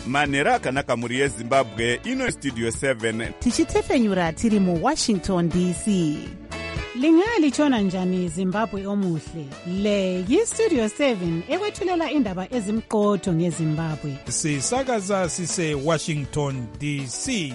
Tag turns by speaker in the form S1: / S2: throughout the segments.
S1: manhero akanaka mhuri yezimbabwe ino studio 7
S2: tichitefenyura tiri muwashington dc.
S3: Lingalitshona njani Zimbabwe omuhle? Le yiStudio 7 ekwethulela indaba ezimqotho ngeZimbabwe.
S4: Sisakaza sise Washington DC.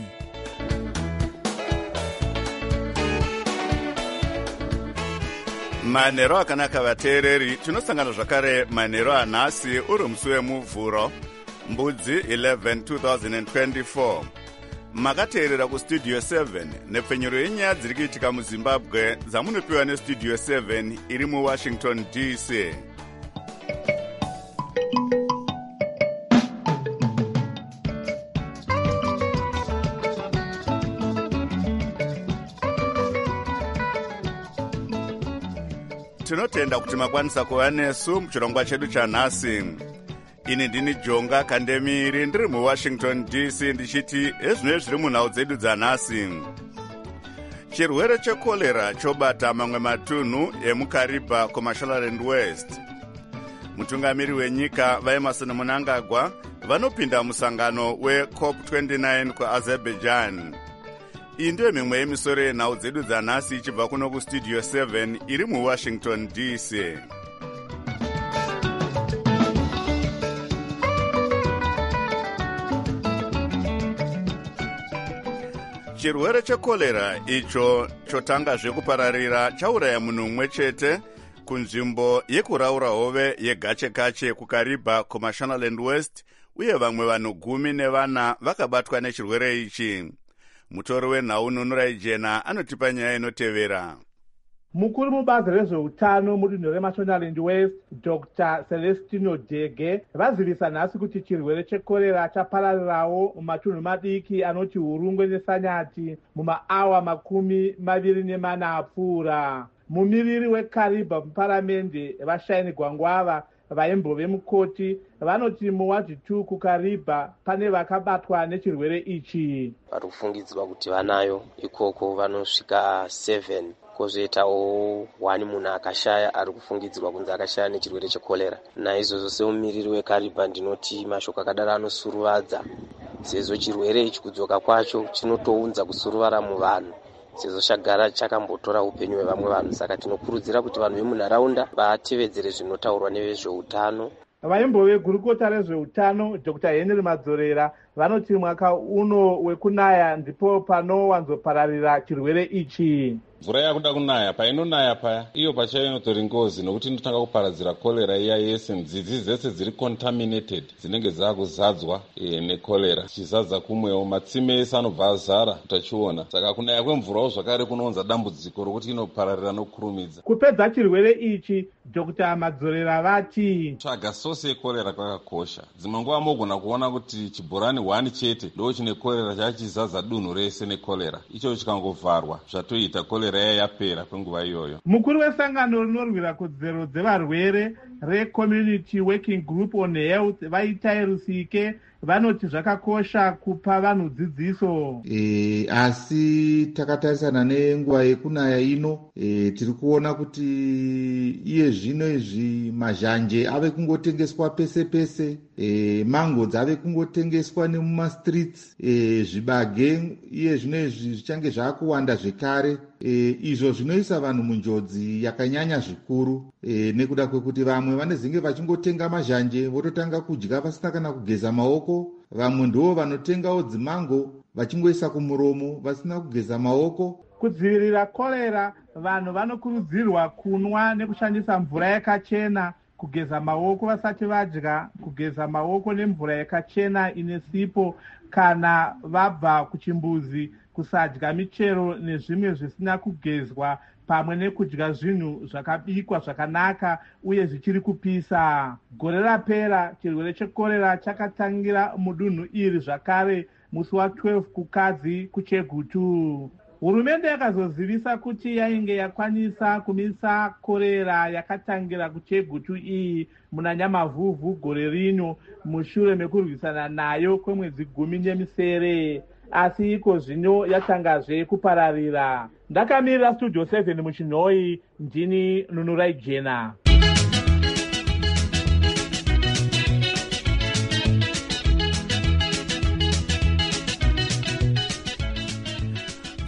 S1: manhero akanaka vateereri, tinosangana zvakare manhero anhasi uri musi wemuvhuro mbudzi 11 2024. makateerera kustudio 7 nepfenyuro yenyaya dziri kuitika muzimbabwe dzamunopiwa nestudio 7 iri muwashington dc. tinotenda kuti makwanisa kuva nesu muchirongwa chedu chanhasi. ini ndini Jonga Kandemiri ndiri muwashington dc ndichiti ezvino zviri munhau dzedu dzanhasi. chirwere chekorera chobata mamwe matunhu emuKariba kuMashonaland West. mutungamiri wenyika vaEmmerson Mnangagwa vanopinda musangano weCOP29 kuAzerbaijan. iyi ndiyo mimwe yemisoro yenhau dzedu dzanhasi ichibva kuno kustudio 7 iri muwashington dc. chirwere chekorera icho chotanga zvekupararira chauraya munhu mumwe chete kunzvimbo yekuraura hove yegachekache kuKariba kuMashonaland West, uye vamwe vanhu 14 vakabatwa nechirwere ichi. mutori wenhau Nunurai Jena anotipa nyaya inotevera.
S5: mukuru mubazi rezveutano mudunhu reMashonaland West Dr. Celestino Dege vazivisa nhasi kuti chirwere chekorera chapararirawo mumatunhu madiki anoti Hurungwe neSanyati mumaawa 24 apfuura. mumiriri weKariba muparamende vaShaini Gwangwava vaimbove mukoti vanoti muwadhi 2 kuKariba pane vakabatwa nechirwere ichi.
S6: vari kufungidzwa kuti vanayo ikoko vanosvika 7. kozoitawo 1 munhu akashaya ari kufungidzirwa kunzi akashaya nechirwere chekorera. naizvozvo semumiriri weKariba ndinoti mashoko akadaro anosuruvadza, sezvo chirwere ichi kudzoka kwacho chinotounza kusuruvara muvanhu, sezvo chagara chakambotora upenyu hwevamwe vanhu. saka tinokurudzira kuti vanhu vemunharaunda vatevedzere zvinotaurwa nevezveutano.
S5: vaimbove gurukota rezveutano Dr. Henry Madzorera vanoti mwaka uno wekunaya ndipo panowanzopararira chirwere ichi.
S7: mvura yakuda kunaya, painonaya paya iyo pachayo inotori ngozi, nokuti inotanga kuparadzira korera iya yese. nzizi dzese dziri contaminated dzinenge dzakuzadzwa nekorera, chizadza kumwewo matsime ese anobva azara utachiona. saka kunaya kwemvurawo zvakare kunounza dambudziko rokuti inopararira nokurumidza.
S5: kupedza chirwere ichi Dr. Madzorera vati
S7: tsvaga sose yekorera kwakakosha. dzimwe nguva mogona kuona kuti chibhorani 1 chete ndo chine korera chachizadza dunhu rese nekorera, icho chikangovharwa zvatoita korera yapera kwenguva iyoyo.
S5: mukuru wesangano rinorwira kodzero dzevarwere reCommunity Working Group on Health Vaitai Rusike vanoti zvakakosha kupa vanhu dzidziso.
S8: asi takatarisana nenguva yekunaya ino tiri kuona kuti iye zvino izvi mazhanje ave kungotengeswa pese pese, mango dzave kungotengeswa nemumastreets, zvibage iye zvino izvi zvichange zvaakuwanda zvekare, izvo zvinoisa vanhu munjodzi yakanyanya zvikuru, nekuda kwekuti vamwe vanezenge vachingotenga mazhanje vototanga kudya vasina kana kugeza maoko. vamwe ndivo vanotengawo dzimango vachingoisa kumuromo vasina kugeza maoko.
S5: kudzivirira korera vanhu vanokurudzirwa kunwa nekushandisa mvura yakachena, kugeza maoko vasati vadya, kugeza maoko nemvura yakachena ine sipo kana vabva kuchimbuzi, kusadya michero nezvimwe zvisina kugezwa, pamwe nekudya zvinhu zvakabikwa zvakanaka uye zvichiri kupisa. gore rapera chirwere chekorera chakatangira mudunhu iri zvakare musi wa12 kukadzi kuChegutu. hurumende yakazozivisa kuti yainge yakwanisa kumisa korera yakatangira kuChegutu iyi muna Nyamavhuvhu gore rino mushure mekurwisana nayo kwemwedzi 17, asi iko zvino yatangazve kupararira. ndakamirira studio 7 muchinhoi, ndini Nunurai Jena.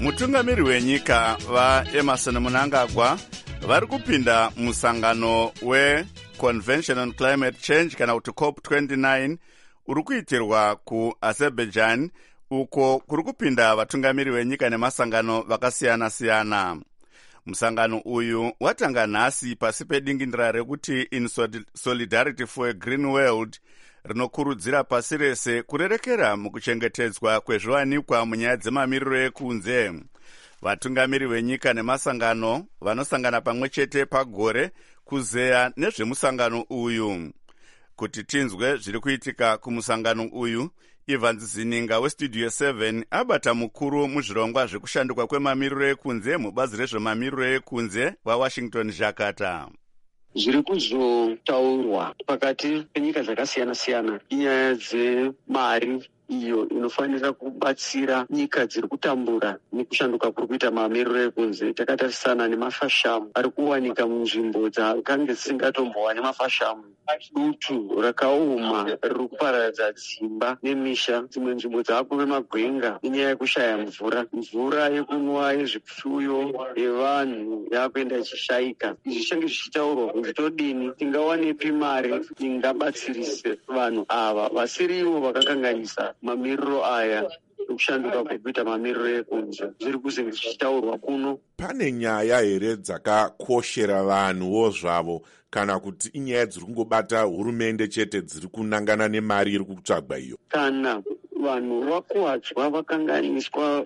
S1: mutungamiri wenyika vaEmerson Mnangagwa vari kupinda musangano weConvention on Climate Change kana kuti COP29 uri kuitirwa kuAzerbaijan, uko kuri kupinda vatungamiri venyika nemasangano vakasiyana-siyana. Musangano uyu watanga nhasi pasi pedingindira rekuti In Solidarity for a Green World rinokurudzira pasi rese kurerekera mukuchengetedzwa kwezviwanikwa munyaya dzemamiriro ekunze. Vatungamiri venyika nemasangano vanosangana pamwe chete pagore kuzeya nezvemusangano uyu. Kuti tinzwe zviri kuitika kumusangano uyu, Ivan Zininga weStudio 7 abata mukuru muzvirongwa zvekushanduka kwemamiriro ekunze mubazi rezvemamiriro ekunze vaWashington Jakarta.
S9: Zviri kuzotaurwa pakati penyika dzakasiyana-siyana inyaya dzemari iyo inofanira kubatsira nyika dziri kutambura nekushanduka kuri kuita mamiriro ekunze. Takatarisana nemafashamu ari kuwanika munzvimbo dzakange dzisingatombowani mafashamu. Dutu rakaoma riri kuparadza dzimba nemisha. Dzimwe nzvimbo dzakuve magwenga nenyaya yekushaya mvura yekunwa, yezvipfuyo, yevanhu yakuenda ichishayika. Izvi zvinenge zvichitaurwa kuti todini tingawanepi mari ingabatsirise vanhu ava vasirivo vakakanganisa mamiriro aya kushanduka kwekuita mamiriro ekunze. Zviri kuzenge zvichitaurwa kuno.
S10: Pane nyaya here dzakakoshera vanhuwo zvavo kana kuti inyaya dziri kungobata hurumende chete dziri kunangana nemari iri kutsvagwa iyo?
S9: Kana vanhu vakuwadzwa, vakanganiswa,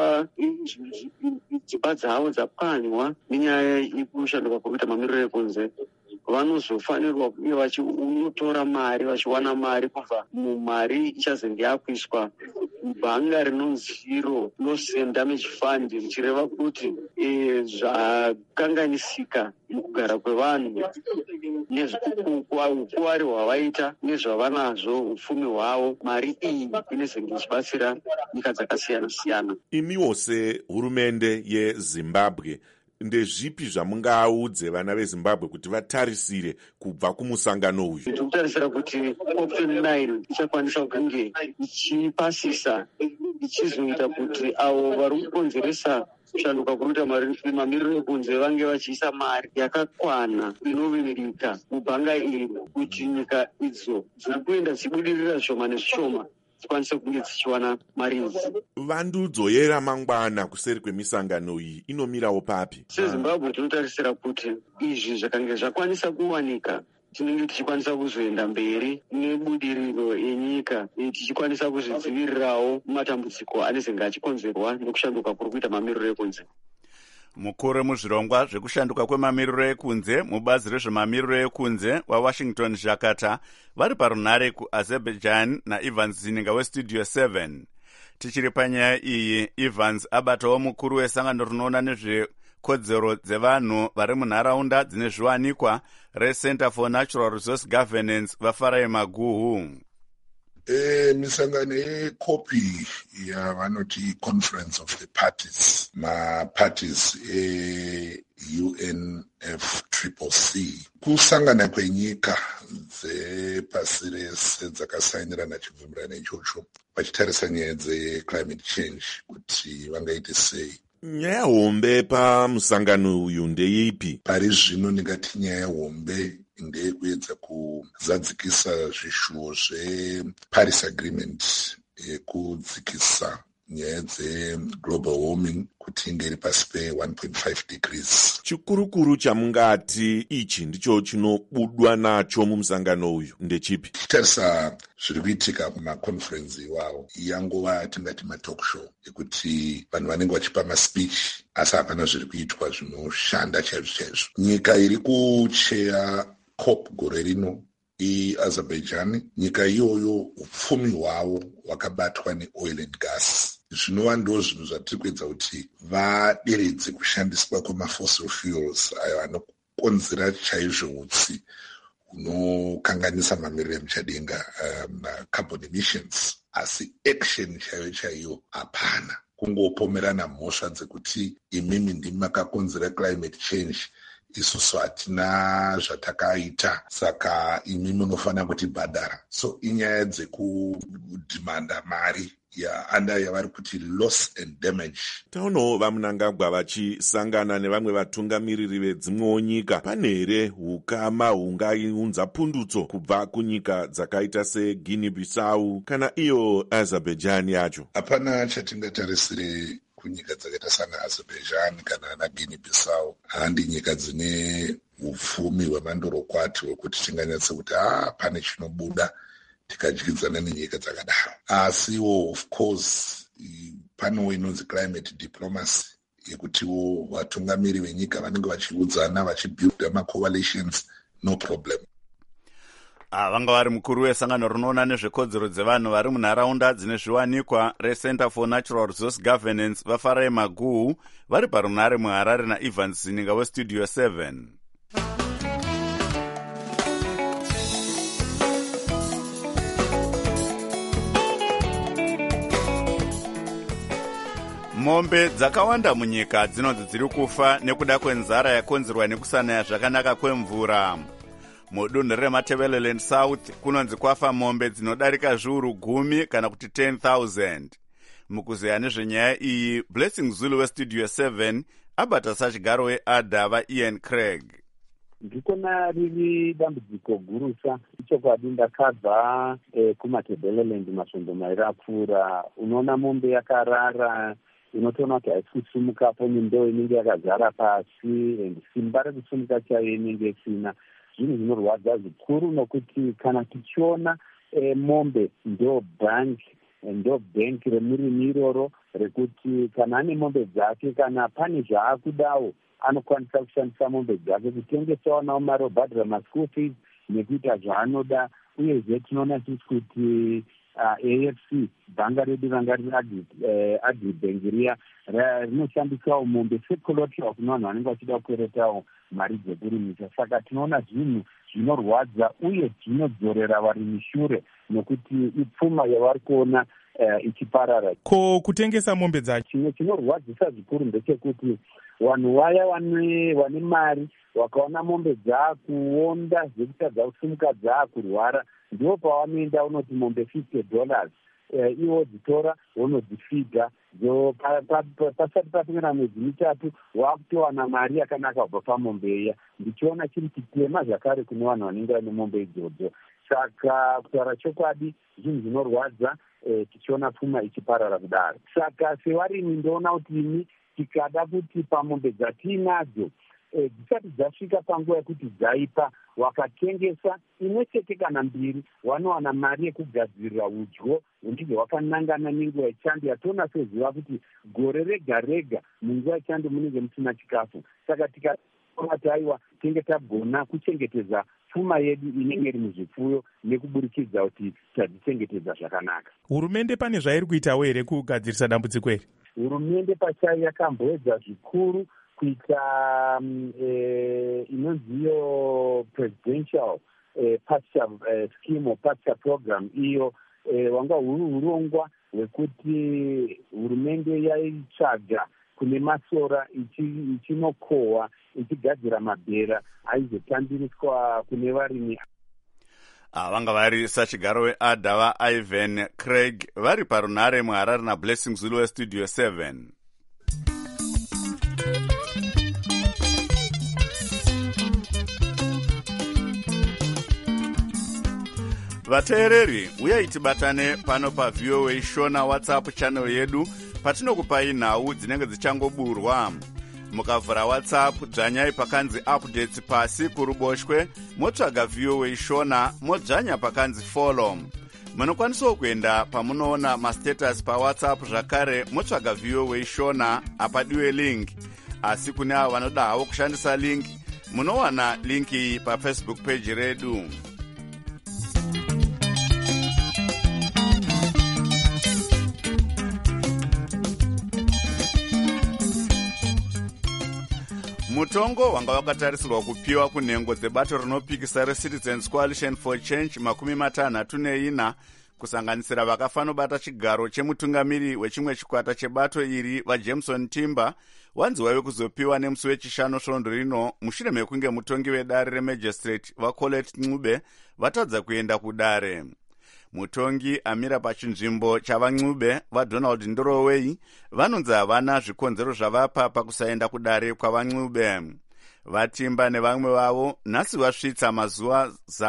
S9: dzimba dzavo dzapwanywa nenyaya yekushanduka kwekuita mamiriro ekunze, vanozofanirwa kunge vachiunotora mari, vachiwana mari kubva mumari ichazenge yakuiswa bhanga rinonzi Zero Loss and Damage Fund, richireva kuti zvakanganisika mukugara kwevanhu nezveukuwari hwavaita nezvavanazvo, upfumi hwavo, mari iyi inezenge ichibatsira nyika dzakasiyana-siyana.
S10: Imiwo sehurumende yeZimbabwe, ndezvipi zvamungaudze vana veZimbabwe kuti vatarisire kubva kumusangano uyu?
S9: Tikutarisira kuti COP29 ichakwanisa kunge ichipasisa, ichizoita kuti avo vari kukonzeresa kushanduka kuruita mamiriro ekunze vange vachiisa mari yakakwana inoviririka mubhanga iri kuti nyika idzo dziri kuenda dzichibudirira zvishoma nezvishoma dzikwanise kunge dzichiwana mari idzi.
S10: Vandudzo yeramangwana kuseri kwemisangano iyi inomirawo papi?
S9: SeZimbabwe tinotarisira kuti izvi zvakange zvakwanisa kuwanika, tinenge tichikwanisa kuzoenda mberi nebudiriro yenyika, tichikwanisa kuzvidzivirirawo matambudziko anezenge achikonzerwa nekushanduka kuri kuita mamiriro ekunze.
S1: Mukuru muzvirongwa zvekushanduka kwemamiriro ekunze mubazi rezvemamiriro ekunze waWashington Jakarta vari parunhare kuAzerbaijan naEvans Zininga weStudio 7. Tichiri panyaya iyi, Evans abatawo mukuru wesangano rinoona nezvekodzero dzevanhu vari munharaunda dzine zviwanikwa reCenter for Natural Resource Governance vaFarai Maguhu.
S11: Misangano yeCOPI yavanoti Conference of the Parties, maparties UNFCCC, kusangana kwenyika dzepasi rese dzakasainirana chibvumirano ichocho vachitarisa nyaya dzeclimate change kuti vangaite sei.
S10: Nyaya hombe pamusangano uyu ndeipi?
S11: Pari zvino ndingati nyaya hombe ndeyekuedza kuzadzikisa zvishuwo zveParis Agreement yekudzikisa nyaya dzeglobal warming kuti inge iri pasi pe1.5 degrees.
S10: Chikurukuru chamungati ichi ndicho chinobudwa nacho mumusangano uyu ndechipi?
S11: Tichitarisa zviri kuitika mumaconference iwawo, yangova tingati matalk show ekuti vanhu vanenge vachipa maspeech asi hapana zviri kuitwa zvinoshanda chaizvo. Nyika iri kucheya COP gore rino iAzerbaijan. Nyika iyoyo upfumi hwavo hwakabatwa neoil and gas. Zvinova ndo zvinhu zvatiri kuedza kuti vaderedze kushandiswa kwemafossil fuels ayo anokonzera chaizvo utsi unokanganisa mamiriro emuchadenga, carbon emissions, asi action chaiyo hapana. Kungopomerana mhosva dzekuti imimi ndimi makakonzera climate change, isusu hatina zvatakaita, saka imimi munofanira kutibhadhara. So inyaya dzekudhimanda mari anda yavari kuti loss and damage.
S10: Taonawo vaMnangagwa vachisangana nevamwe vatungamiriri vedzimwewo nyika. Pane here ukama hungaunza pundutso kubva kunyika dzakaita seGuinea Bissau kana iyo Azerbaijan yacho?
S11: Hapana chatingatarisire kunyika dzakaita sana Azerbaijan kana na Guinea Bissau. Handi nyika dzine upfumi hwemandorokwati hwekuti tinganyatse kuti pane chinobuda tikadyidzana nenyika dzakadaro. Asiwo of course panewo inonzi climate diplomacy yekutiwo vatungamiri venyika vanenge vachiudzana vachibuilda macoalitions, no problem.
S1: Vanga vari mukuru wesangano rinoona nezvekodzero dzevanhu vari munharaunda dzine zviwanikwa reCenter for Natural Resource Governance vaFarai Maguhu vari parunare muHarare naEvans Zininga weStudio 7. Mombe dzakawanda munyika dzinonzi dziri kufa nekuda kwenzara yakonzerwa nekusanaya zvakanaka kwemvura. Mudunhu reMatabeleland South kunonzi kwafa mombe dzinodarika zviuru 10 kana kuti 10,000. Mukuzeya nezvenyaya iyi, Blessing Zulu weStudio 7 abata sachigaro weAdha Ian Craig.
S12: Ndikona riri dambudziko gurusa ichokwadi ndakabva kuMatabeleland masvondo mairi apfuura. Unoona mombe yakarara, unotoona kuti haisi kusumukapo nendoo inenge yakazara pasi, and simba rekusumuka chayo inenge isina. Zvinhu zvinorwadza zvikuru nokuti kana tichiona mombe ndo bank remurimi iroro rekuti kana ane mombe dzake kana pane zvaakudawo anokwanisa kushandisa mombe dzake kutengesawo nawo mari obhadhira maschool fees nekuita zvaanoda. Uyezve tinoona tisi kuti AFC bhanga redu ranga riri Agribank riya rinoshandisawo mombe secollateral kuna vanhu vanenge vachida kukweretawo mari dzekurimisa. Saka tinoona zvinhu zvinorwadza uye zvinodzorera varimi shure nokuti ipfuma yavari kuona ichiparara.
S4: Ko kutengesa mombe dzacho,
S12: chimwe chinorwadzisa zvikuru ndechekuti vanhu vaya vane mari vakaona mombe dzakuonda zvekutadza kusumuka dzakurwara, ndipo pavanoenda unoti mombe $50, iwo dzitora vonodzifidha. Pasati papingira mwedzi mitatu wakutowana mari yakanaka kubva pamombe iya. Ndichiona chiri chitema zvakare kune vanhu vanenge vane mombe idzodzo. Saka kutaura chokwadi zvinhu zvinorwadza tichiona pfuma ichiparara kudaro. Saka sevarimi ndoona kuti ini tikada kuti pamombe dzatiinadzo dzisati dzasvika panguva yekuti dzaipa wakatengesa imwe chete kana mbiri, wanowana mari yekugadzirira udyo hunenge hwakanangana nenguva yechando. Yatoona seziva kuti gore rega rega munguva yechando munenge musina chikafu. Saka tikati aiwa tinge tagona kuchengetedza pfuma yedu inenge iri muzvipfuyo nekuburikidza kuti tadzichengetedza zvakanaka.
S4: Hurumende pane zvairi kuitawo here kugadzirisa dambudziko iri?
S12: Hurumende pachayo yakamboedza zvikuru kuita inonziyo presidential pasture scheme, pasture program iyo wanga urongwa hwekuti hurumende yaitsvaga kune masora ichinokohwa ichigadzira mabhera aizotambiriswa kune varimi.
S1: Vanga vari sachigaro weAdha Ian Craig vari parunare muHarare naBlessing Zulu weStudio 7. Vateereri, uyai tibatane pano paVOA Shona WhatsApp channel yedu patinokupai nhau dzinenge dzichangoburwa. Mukavhura WhatsApp dzvanyai pakanzi updates pasi kuruboshwe, motsvaga VOA Shona, modzvanya pakanzi follow. Munokwanisawo kuenda pamunoona mastatus paWhatsApp zvakare motsvaga VOA Shona apadiwe link. Asi kune avo vanoda havo kushandisa link, munowana link iyi paFacebook page redu. Mutongo wanga wakatarisirwa kupiwa kunhengo dzebato rinopikisa reCitizens Coalition for Change 64 kusanganisira vakafanobata chigaro chemutungamiri wechimwe chikwata chebato iri vaJameson Timber wanzi waive kuzopiwa nemusi wechishanu svondo rino mushure mekunge mutongi wedare remagistrate vaColette Ncube vatadza kuenda kudare. mutongi amira pachinzvimbo chavancube vaDonald Ndorowei vanonzi havana zvikonzero zvavapa pakusaenda kudare kwavancube. Vatimba nevamwe vavo nhasi vasvitsa mazuva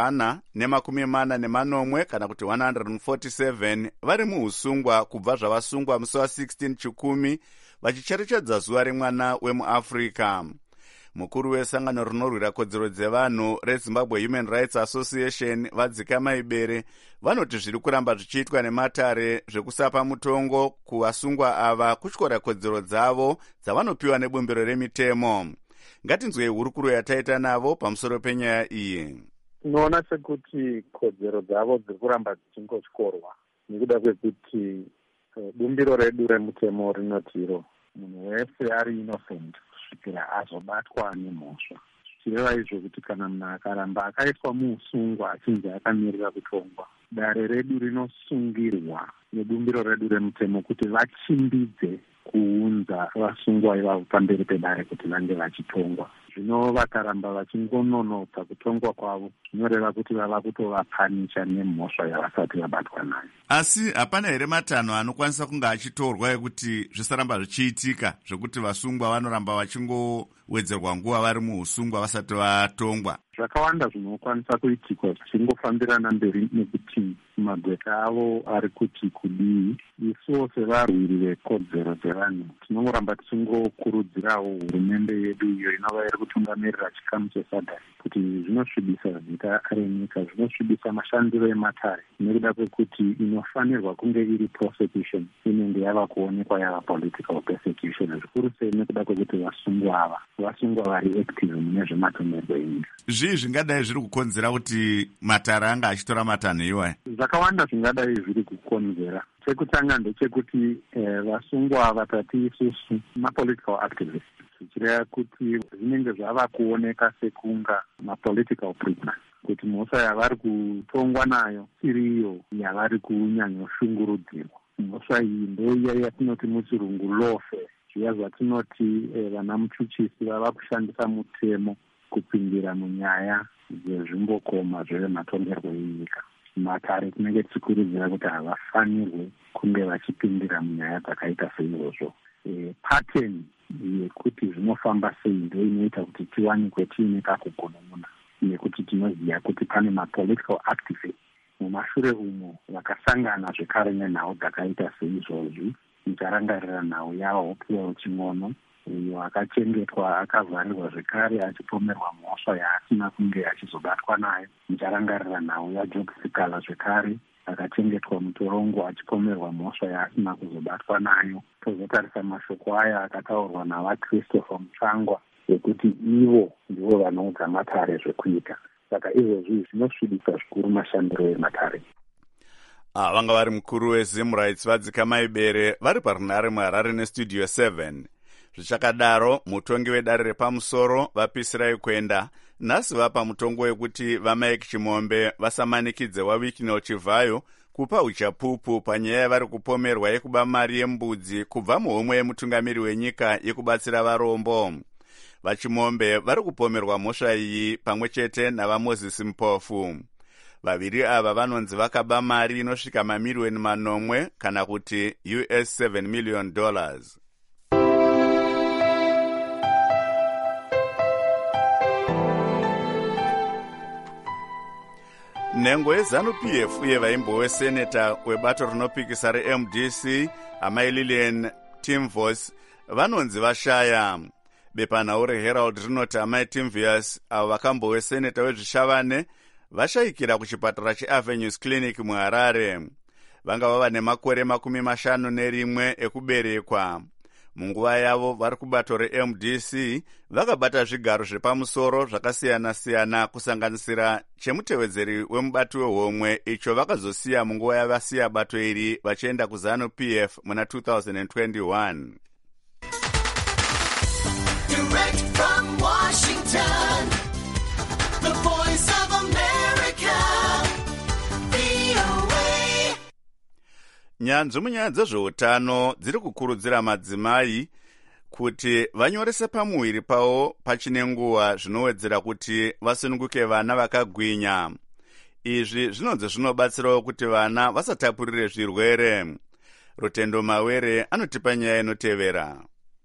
S1: 140 kana kuti 147 vari muusungwa kubva zvavasungwa musi wa16 chikumi vachicherechedza zuva remwana wemuAfrica. Mukuru wesangano rinorwira kodzero dzevanhu reZimbabwe Human Rights Association vadzika maibere vanoti zviri kuramba zvichiitwa nematare zvekusapa mutongo kuvasungwa ava kutyora kodzero dzavo dzavanopiwa nebumbiro remitemo. Ngatinzwei hurukuro yataita navo pamusoro penyaya iyi.
S13: Tinoona sekuti kodzero dzavo dziri kuramba dzichingotyorwa nekuda kwekuti bumbiro redu remutemo rinotiro munhu wese ari innocent kusvikira azobatwa nemhosva. Zvichireva izvo kuti kana munhu akaramba akaiswa muusungwa achinzi akamirira kutongwa, dare redu rinosungirwa nebumbiro redu remutemo kuti vachimbidze kuunza vasungwa ivavo pamberi pedare kuti vange vachitongwa. Zvino vakaramba vachingononotsa kutongwa kwavo, zvinoreva kuti vava kutovapanisha nemhosva yavasati vabatwa nayo.
S1: Asi hapana here matanho anokwanisa kunge achitorwa ekuti zvisaramba zvichiitika, zvekuti vasungwa vanoramba vachingowedzerwa nguva vari muusungwa vasati vatongwa?
S13: Zvakawanda zvinokwanisa kuitikwa zvichingofambirana mberi nekuti magweta avo ari kuti kudii. Isuwo sevarwiri vekodzero dzevanhu tinongoramba tichingokurudzirawo hurumende yedu iyo inova iri kutungamirira chikamu chesadha kuti zvinosvibisa zita renyika, zvinosvibisa mashandiro ematare nekuda kwekuti inofanirwa kunge iri prosecution inenge yava kuonekwa yava political persecution, zvikuru sei nekuda kwekuti vasungwa vari active mune zvematongerwo enyika.
S1: Zvii zvingadai zviri kukonzera kuti matare anga achitora matanho iwayo?
S13: Zvakawanda zvingadai zviri kukonzera. Chekutanga ndechekuti vasungwa vatati isusu mapolitical activists, zvichireva kuti zvinenge zvava kuoneka sekunga mapolitical prisoners, kuti mhosva yavari kutongwa nayo iriyo yavari kunyanyoshungurudzirwa. Mhosva iyi ndoiya yatinoti muchirungu lawfare, zviya zvatinoti vana muchuchisi vava kushandisa mutemo kupindira munyaya dzezvimbokoma zvematongerwo enyika. Matare tinenge tichikurudzira kuti havafanirwe kunge vachipindira munyaya dzakaita seizvozvo. Pattern yekuti zvinofamba sei ndo inoita kuti tiwanikwe tiine kakugononona, nekuti tinoziva kuti pane mapolitical activists mumashure umo vakasangana zvekare nenhau dzakaita seizvozvi. Mucharangarira nhau yaHopewell Ching'ono uyo akachengetwa akavharirwa zvekare achipomerwa mhosva yaasina kunge achizobatwa nayo. Mucharangarira nhau yaJob Sikala zvekare akachengetwa mutorongo achipomerwa mhosva yaasina kuzobatwa nayo. Tozotarisa mashoko aya akataurwa navaChristopher Mutsvangwa yekuti ivo ndivo vanoudza matare zvekuita. Saka izvozvi zvinosvibisa zvikuru mashandiro ematare.
S1: Vanga vari mukuru weZim Rights vadzika maibere vari parunare muHarare neStudio 7. Zvichakadaro, mutongi wedare repamusoro vapisirai kuenda nhasi vapa mutongo wekuti vaMike Chimombe vasamanikidze waWicknell Chivhayo kupa uchapupu panyaya yavari kupomerwa yekuba mari yembudzi kubva muhomwe yemutungamiri wenyika yekubatsira varombo. VaChimombe vari kupomerwa mhosva iyi pamwe chete navaMoses Mpofu. Vaviri ava vanonzi vakaba mari inosvika mamiliyoni manomwe kana kuti $7 million. Nhengo yeZANU-PF uye vaimbo weseneta webato rinopikisa reMDC amai Lillian Timvos vanonzi vashaya. Bepanhau reHerald rinoti amai Timvius avo vakamboweseneta wezvishavane vashayikira kuchipatara cheAvenues Clinic muHarare. Vanga vava nemakore 51 ekuberekwa. Munguva yavo vari kubato reMDC vakabata zvigaro zvepamusoro zvakasiyana-siyana kusanganisira chemutevedzeri wemubati wehomwe icho vakazosiya munguva yavasiya bato iri vachienda kuZANU-PF muna 2021. Direct from Washington, the voice of America, VOA. Nyanzvi munyaya dzezveutano dziri kukurudzira madzimai kuti vanyorese pamuwiri pavo pachine nguva zvinowedzera kuti vasununguke vana vakagwinya. izvi zvinonzi zvinobatsirawo kuti vana vasatapurire zvirwere. Rutendo Mawere anotipa nyaya inotevera.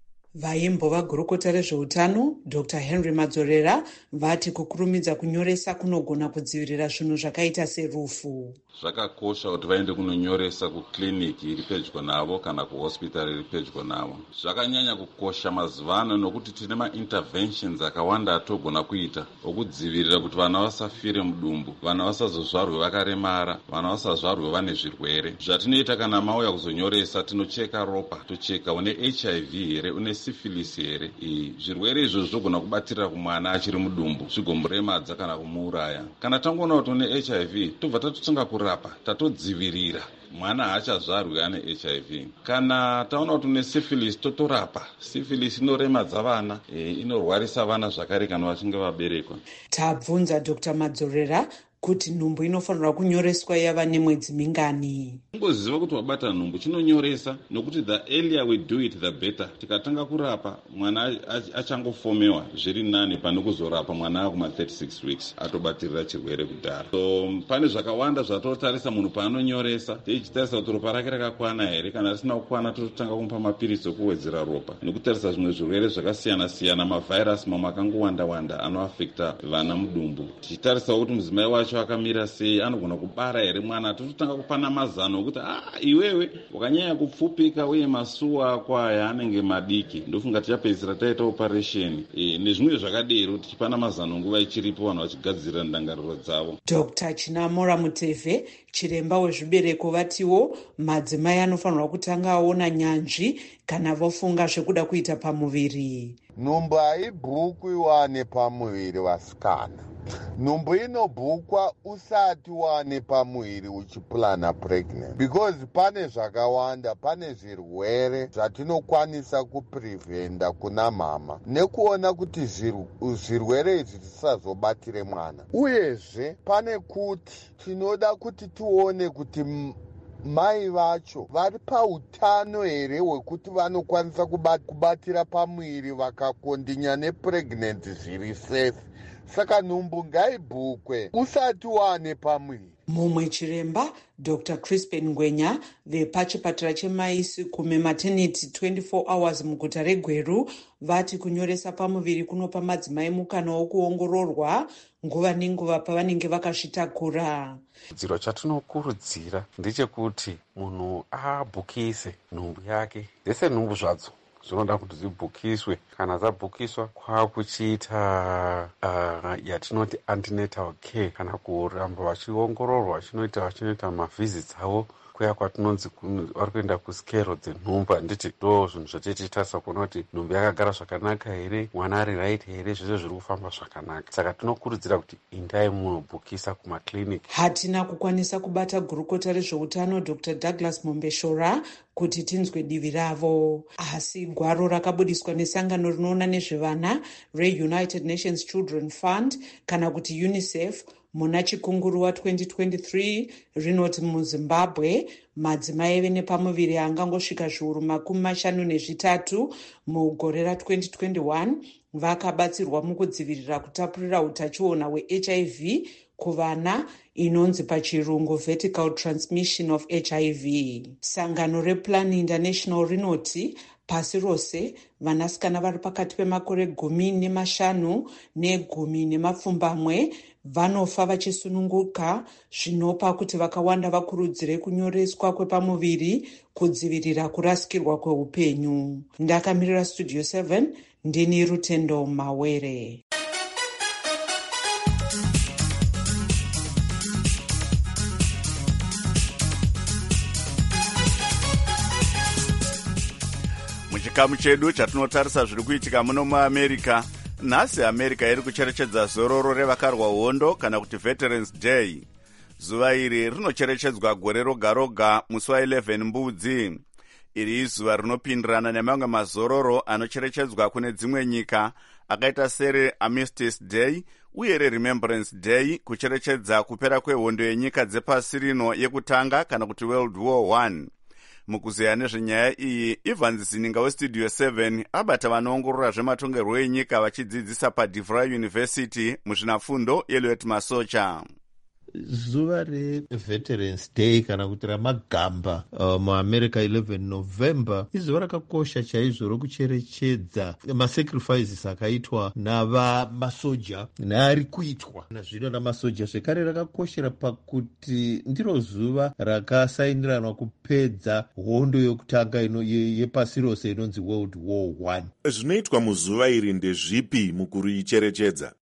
S14: Vaimbova gurukota rezveutano Dr. Henry Madzorera vati kukurumidza kunyoresa kunogona kudzivirira zvinhu zvakaita serufu.
S7: Zvakakosha kuti vaende kunonyoresa kukliniki iri pedyo navo kana kuhospitari iri pedyo navo. Zvakanyanya kukosha mazuva ano nokuti tine mainterventions akawanda atogona kuita okudzivirira kuti vana vasafire mudumbu, vana vasazozvarwe vakaremara, vana vasazvarwe vane zvirwere. Zvatinoita kana mauya kuzonyoresa, tinocheka ropa, tocheka une HIV here, une syphilis here. Zvirwere izvo zvogona kubatirira kumwana achiri mudumbu, zvigomuremadza kana kumuuraya. Kana tangoona kuti une HIV, tobva tatotunga kurapa, tatodzivirira mwana haachazvarwi ane HIV. Kana taona kuti une syphilis, totorapa. Syphilis inoremadza vana, inorwarisa vana zvakare kana vachinge vaberekwa.
S14: Tabvunza Dr. Madzorera kuti nhumbu inofanirwa kunyoreswa yava nemwedzi mingani.
S7: Ungoziva kuti wabata nhumbu chinonyoresa, nokuti the earlier we do it the better. Tikatanga kurapa mwana achangofomewa zviri nani pane kuzorapa mwana akuma 36 weeks atobatirira chirwere kudhara. So pane zvakawanda zvatotarisa munhu paanonyoresa, tichitarisa kuti ropa rake rakakwana here, kana risina kukwana totanga kumupa mapirisi okuwedzera ropa, nekutarisa zvimwe zvirwere zvakasiyana siyana, mavhairasi mamwe akangowanda wanda anoafekta vana mudumbu. Tichitarisa kuti mudzimai wacho akamira sei, anogona kubara here mwana, totanga kupana mazano okuti iwewe wakanyanya kupfupika uye masuwa ako aya anenge madiki, ndofunga tichapedzisira taita operation nezvimwe zvakadero, tichipana mazano nguva ichiripo vanhu vachigadzirira ndangariro dzavo.
S14: Dr. Chinamora Mutevhe, chiremba wezvibereko, vatiwo madzimai anofanirwa kutanga aona nyanzvi kana vofunga zvekuda kuita pamuviri.
S15: Nhumbu haibhukwi wane pamuviri vasikana. Nhumbu inobhukwa usati wane pamuviri uchipulana pregnant, because pane zvakawanda, pane zvirwere zvatinokwanisa kuprevenda kuna mama nekuona kuti zvirwere izvi zvisazobatire mwana. Uyezve pane kuti tinoda kuti tione kuti mai vacho vari pautano here hwekuti vanokwanisa kubatira pamuviri vakakondinya nepregnancy zviri safe. Saka nhumbu ngaibhukwe usati wane pamuviri.
S14: Mumwe chiremba Dr. Crispin Ngwenya vepachipatara chemaisi kume maternity 24 hours muguta reGweru vati kunyoresa pamuviri kunopa madzimai mukana wokuongororwa nguva nenguva pavanenge vakazvitakura.
S16: Chiro chatinokurudzira ndechekuti munhu abhukise nhumbu yake, dzese nhumbu zvadzo zvinoda kuti dzibhukiswe. Kana dzabhukiswa kwakuchiita yatinoti antenatal care, kana kuramba vachiongororwa vachinoita mavhizits avo kuya kwatinonzi vari kuenda kusikero dzenhumbu. Handiti ndo zvinhu zvatititarisa kuona kuti nhumbu yakagara zvakanaka here, mwana ari right here, zvese zviri kufamba zvakanaka. Saka tinokurudzira kuti indai munobhukisa kumakliniki.
S14: Hatina kukwanisa kubata gurukota rezveutano Dr. Douglas Mombeshora kuti tinzwe divi ravo, asi gwaro rakabudiswa nesangano rinoona nezvevana reUnited Nations Children Fund kana kuti UNICEF muna chikunguru wa 2023 rinoti muZimbabwe madzimai ave nepamuviri angangosvika zviuru 53 mugore ra2021 vakabatsirwa mukudzivirira kutapurira utachiona hweHIV kuvana, inonzi pachirungu vertical transmission of HIV. Sangano rePlan International rinoti pasi rose vanasikana vari pakati pemakore 15 ne10 vanofa vachisununguka, zvinopa kuti vakawanda vakurudzire kunyoreswa kwepamuviri kudzivirira kurasikirwa kweupenyu. Ndakamirira Studio 7, ndini Rutendo Mawere.
S1: Muchikamu chedu chatinotarisa zviri kuitika muno muAmerica. Nhasi America iri kucherechedza zororo revakarwa hondo kana kuti Veterans Day. Zuva iri rinocherechedzwa gore roga roga musi wa11 Mbudzi. Iri izuva rinopindirana nemamwe mazororo anocherechedzwa kune dzimwe nyika akaita sere Armistice Day uye Remembrance Day, kucherechedza kupera kwehondo yenyika dzepasi rino yekutanga kana kuti World War I. Mukuzeya nezvenyaya iyi, Ivan Zininga weStudio 7 abata vanoongorora zvematongerwo enyika vachidzidzisa paDeVry University muzvinafundo yeLouet Masocha.
S17: zuva reveterans day kana kuti ramagamba muamerica 11 november izuva rakakosha chaizvo rokucherechedza masacrifices akaitwa navamasoja neari kuitwa nazvino namasoja. Zvekare rakakoshera pakuti ndiro zuva rakasainiranwa kupedza hondo yokutanga yepasi rose inonzi World War I.
S10: Zvinoitwa muzuva iri ndezvipi mukuricherechedza?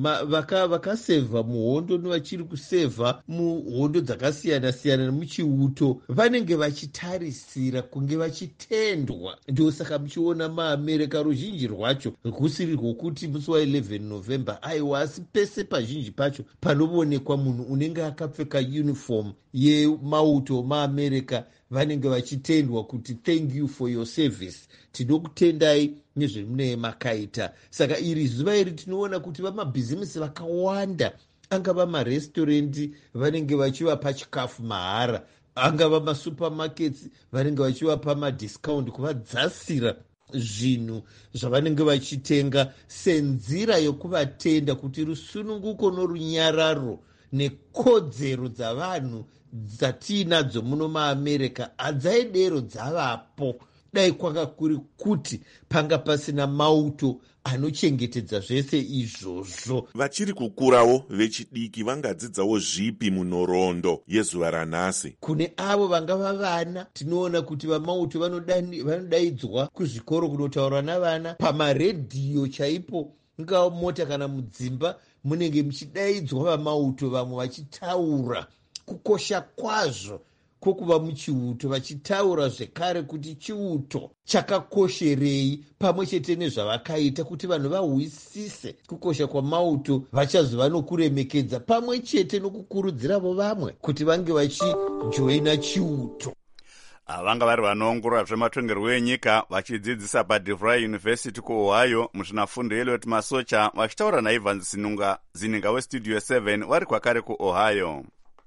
S17: Vakasevha muhondo nevachiri kusevha muhondo dzakasiyana-siyana nemuchiuto vanenge vachitarisira kunge vachitendwa. Ndosaka muchiona maamerica ruzhinji rwacho kusiri rwokuti musi wa 11 november aiwa, asi pese pazhinji pacho panoonekwa munhu unenge akapfeka uniform yemauto maamerica vanenge vachitendwa kuti thank you for your service, tinokutendai nezvemunee makaita. Saka iri zuva iri tinoona kuti vamabhizimisi vakawanda, angava marestorendi vanenge vachivapa chikafu mahara, angava masupermarkets vanenge vachivapa madiscount kuvadzasira zvinhu zvavanenge vachitenga senzira yokuvatenda kuti rusununguko norunyararo nekodzero dzavanhu dzatiinadzo muno maamerica adzaidero dzavapo. Dai kwanga kuri kuti panga pasina mauto anochengetedza zvese izvozvo.
S10: Vachiri kukurawo vechidiki vangadzidzawo zvipi munhoroondo yezuva ranhasi?
S17: Kune avo vangava vana, tinoona kuti vamauto vanodaidzwa kuzvikoro kunotaurwa navana, pamaredhiyo chaipo, ingava mota kana mudzimba munenge muchidaidzwa vamauto, vamwe vachitaura kukosha kwazvo kwokuva muchiuto, vachitaura zvekare kuti chiuto chakakosherei pamwe chete nezvavakaita kuti vanhu vahwisise kukosha kwamauto, vachazova nokuremekedza pamwe chete nokukurudziravo vamwe kuti vange vachijoina chiuto.
S1: Vanga vari vanoongorora zvematongerwo enyika vachidzidzisa paDeVry University kuOhio muzvinafundo Eliot Masocha vachitaura naIvans Zininga weStudio 7 vari kwakare kuOhio.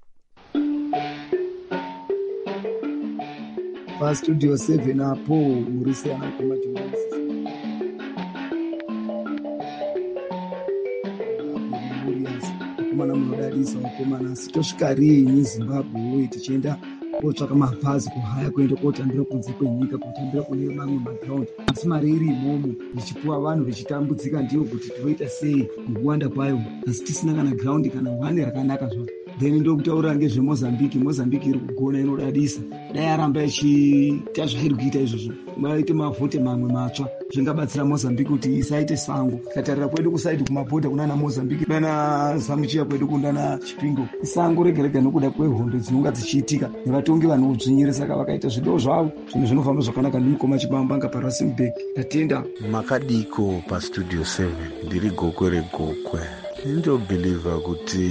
S18: PaStudio 7 apo Murisi anakomatimasi akomana munodadisa wakomana sitosvika rii muZimbabwe tichienda kotsvaka mabhazi kuhaya kuenda kotambira kunze kwenyika, kutambira kune mamwe magiraundi, asi mari iri imomo ichipuwa vanhu vechitambudzika ndiyo kuti toita sei nekuwanda kwayo, asi tisina kana giraundi kana hwane rakanaka zvavo. Then ndokutaura ngezveMozambique. Mozambique iri kugona, inodadisa. Dai aramba ichiita zvairi kuita izvozvo, vaite mavhote mamwe matsva, zvingabatsira Mozambique kuti isaite sango. Tatarira kwedu kusaidi kumabhodha kunana Mozambique nana Zamuchiya kwedu kunana Chipingo, isango rega rega nokuda kwehondo dzinonga dzichiitika nevatongi vanodzvinyira, saka vakaita zvido zvavo zvinhu zvinofamba zvakanaka. Ndimukoma Chibamba ngapaRustenburg. Ndatenda
S19: makadiko paStudio 7 ndiri gokwe regokwe. Ndobhiliva kuti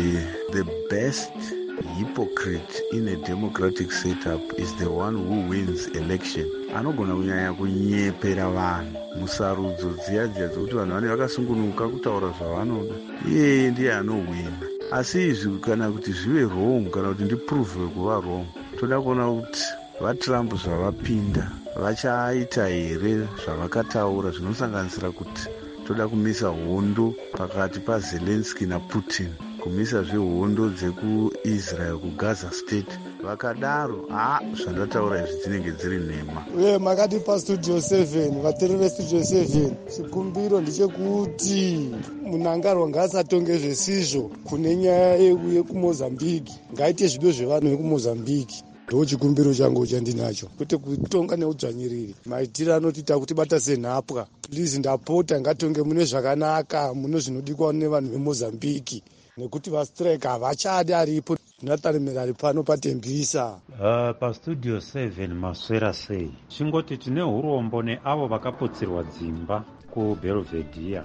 S19: the best hypocrite in a democratic setup is the one who wins election. Anogona kunyanya kunyepera vanhu musarudzo dziya dzokuti vanhu vane vakasungunuka kutaura zvavanoda, iye ndiye anowina. Asi izvi kana kuti zvive wrong kana kuti ndiprove kuva wrong, toda kuona kuti vaTrump zvavapinda vachaita here zvavakataura, zvinosanganisira kuti toda kumisa hondo pakati paZelensky naPutin, kumisa zvehondo dzekuIsrael kuGaza state. Vakadaro zvandataura izvi dzinenge dziri nhema.
S20: Makati paStudio 7 vateereri veStudio 7, chikumbiro ndechekuti munangarwa ngaasatonge zvisizvo kune nyaya yekuMozambique, ngaite zvido zvevanhu vekuMozambique. Ndo chikumbiro changu chandinacho, kwete kutonga neudzvanyiriri. Maitiro anotiita kuti bata senhapwa. Please ndapota ngatonge mune zvakanaka, mune zvinodikwa nevanhu veMozambique, nekuti vastrike havachadi aripo. Nathan ari pano patembisa.
S21: PaStudio 7 maswera sei, chingoti tine urombo neavo vakaputsirwa dzimba kuBelvedere.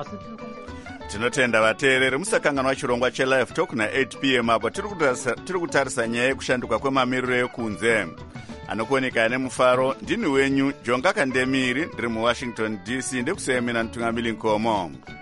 S1: Tinotenda vateereri musakanganwa chirongwa chelive talk na8 p.m. apo tiri kutarisa nyaya yekushanduka kwemamiriro ekunze. Anokuoneka nemufaro ndini wenyu Jonga Kandemiri, ndiri muWashington DC, ndikusemena Ntungamili Nkomo.